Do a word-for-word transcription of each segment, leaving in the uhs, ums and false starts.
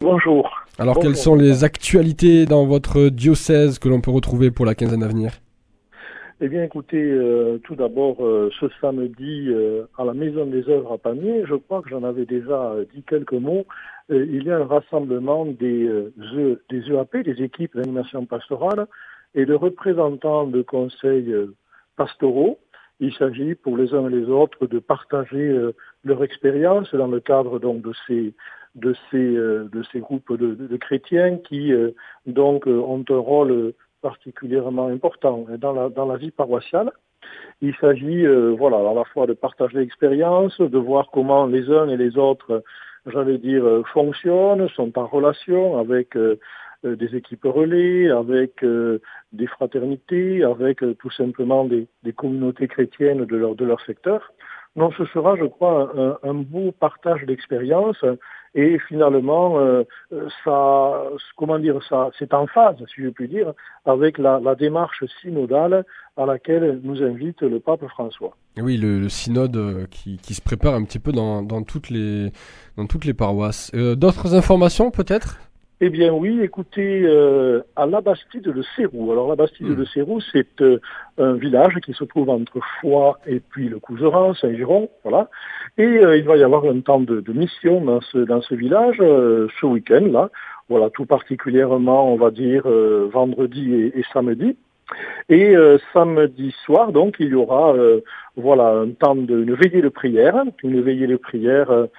Bonjour. Alors, Bonjour. Quelles sont les actualités dans votre diocèse que l'on peut retrouver pour la quinzaine à venir? Eh bien, écoutez, euh, tout d'abord, euh, ce samedi, euh, à la Maison des Œuvres à Pamiers, je crois que j'en avais déjà euh, dit quelques mots, euh, il y a un rassemblement des, euh, E- des E A P, des équipes d'animation pastorale, et de représentants de conseils euh, pastoraux. Il s'agit pour les uns et les autres de partager euh, leur expérience dans le cadre donc de ces de ces euh, de ces groupes de, de, de chrétiens qui euh, donc euh, ont un rôle particulièrement important dans la dans la vie paroissiale. Il s'agit euh, voilà à la fois de partager l'expérience, de voir comment les uns et les autres, j'allais dire, euh, fonctionnent, sont en relation avec euh, euh, des équipes relais, avec euh, des fraternités, avec euh, tout simplement des, des communautés chrétiennes de leur de leur secteur. Donc ce sera, je crois, un, un beau partage d'expérience et finalement, euh, ça, comment dire, ça, c'est en phase, si je puis dire, avec la, la démarche synodale à laquelle nous invite le pape François. Oui, le, le synode euh, qui, qui se prépare un petit peu dans, dans toutes les dans toutes les paroisses. Euh, d'autres informations peut-être? Eh bien oui, écoutez, euh, à la Bastide de Sérou. Alors la Bastide mmh. de Sérou, c'est euh, un village qui se trouve entre Foix et puis le Couserans, Saint-Giron, voilà. Et euh, il va y avoir un temps de, de mission dans ce dans ce village euh, ce week-end là. Voilà, tout particulièrement, on va dire euh, vendredi et, et samedi. Et euh, samedi soir, donc, il y aura euh, voilà un temps de une veillée de prière, une veillée de prière euh,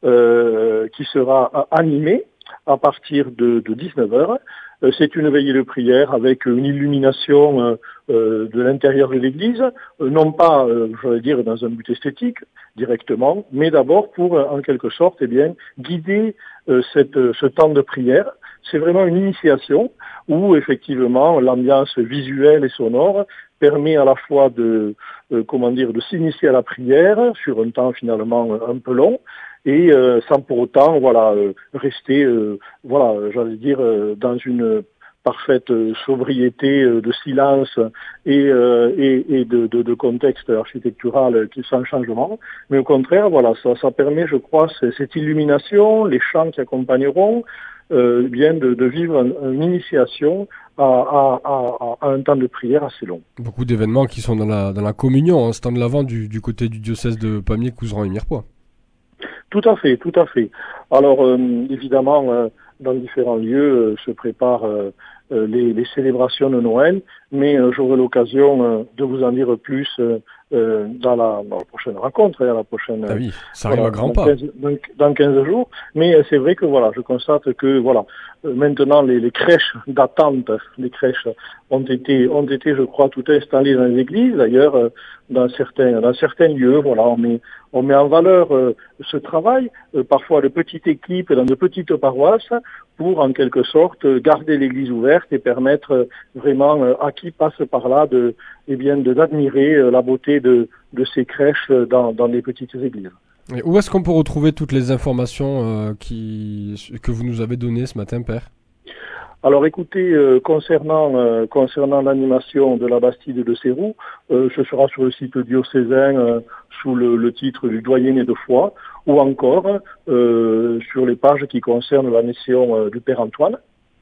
euh, qui sera animée à partir de, de dix-neuf heures. Euh, c'est une veillée de prière avec une illumination euh, euh, de l'intérieur de l'église, euh, non pas, euh, je vais dire, dans un but esthétique directement, mais d'abord pour, euh, en quelque sorte, eh bien, guider euh, cette, ce temps de prière. C'est vraiment une initiation où, effectivement, l'ambiance visuelle et sonore permet à la fois de, euh, comment dire, de s'initier à la prière sur un temps finalement un peu long, et euh, sans pour autant voilà euh, rester euh, voilà j'allais dire euh, dans une parfaite euh, sobriété euh, de silence et euh, et, et de, de, de contexte architectural qui sans changement, mais au contraire voilà ça ça permet, je crois, cette illumination, les chants qui accompagneront euh, bien de, de vivre un, une initiation à, à, à, à un temps de prière assez long. Beaucoup d'événements qui sont dans la dans la communion, hein, ce temps de l'Avent du, du côté du diocèse de Pamiers, Couserans et Mirepoix. Tout à fait, tout à fait. Alors euh, évidemment, euh, dans différents lieux euh, se préparent euh, euh, les, les célébrations de Noël, mais euh, j'aurai l'occasion euh, de vous en dire plus euh, euh, dans, la, dans la prochaine rencontre, et à la prochaine. Ah oui, ça arrive voilà, à grands dans pas. quinze, dans, dans quinze jours. Mais euh, c'est vrai que voilà, je constate que voilà, euh, maintenant les, les crèches d'attente, les crèches ont été, ont été, je crois, tout installées dans les églises. D'ailleurs, euh, dans certains, dans certains lieux, voilà, on met, on met en valeur euh, ce travail, euh, parfois de petites équipes dans de petites paroisses, pour en quelque sorte garder l'église ouverte et permettre euh, vraiment euh, à qui passe par là de, eh bien, de d'admirer euh, la beauté de, de ces crèches dans, dans les petites églises. Et où est-ce qu'on peut retrouver toutes les informations euh, qui, que vous nous avez données ce matin, Père? Alors écoutez, euh, concernant euh, concernant l'animation de la Bastide de Sérou, euh, ce sera sur le site diocésain euh, sous le, le titre du doyenné de Foix, ou encore euh, sur les pages qui concernent la mission euh, du Père Antoine.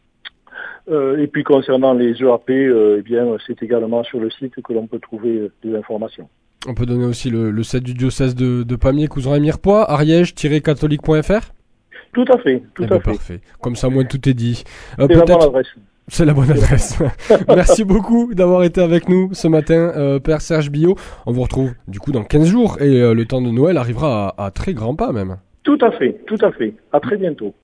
Euh, et puis concernant les E A P, euh, eh bien c'est également sur le site que l'on peut trouver euh, des informations. On peut donner aussi le, le site du diocèse de, de Pamiers, Couserans et Mirepoix, ariège tiret catholique point f r. Tout à fait, tout eh à ben fait. Parfait. Comme ça, moins tout est dit. Euh, c'est la bonne adresse. C'est la bonne adresse. Merci beaucoup d'avoir été avec nous ce matin, euh, Père Serge Billot. On vous retrouve du coup dans quinze jours et euh, le temps de Noël arrivera à, à très grands pas même. Tout à fait, tout à fait. À très bientôt.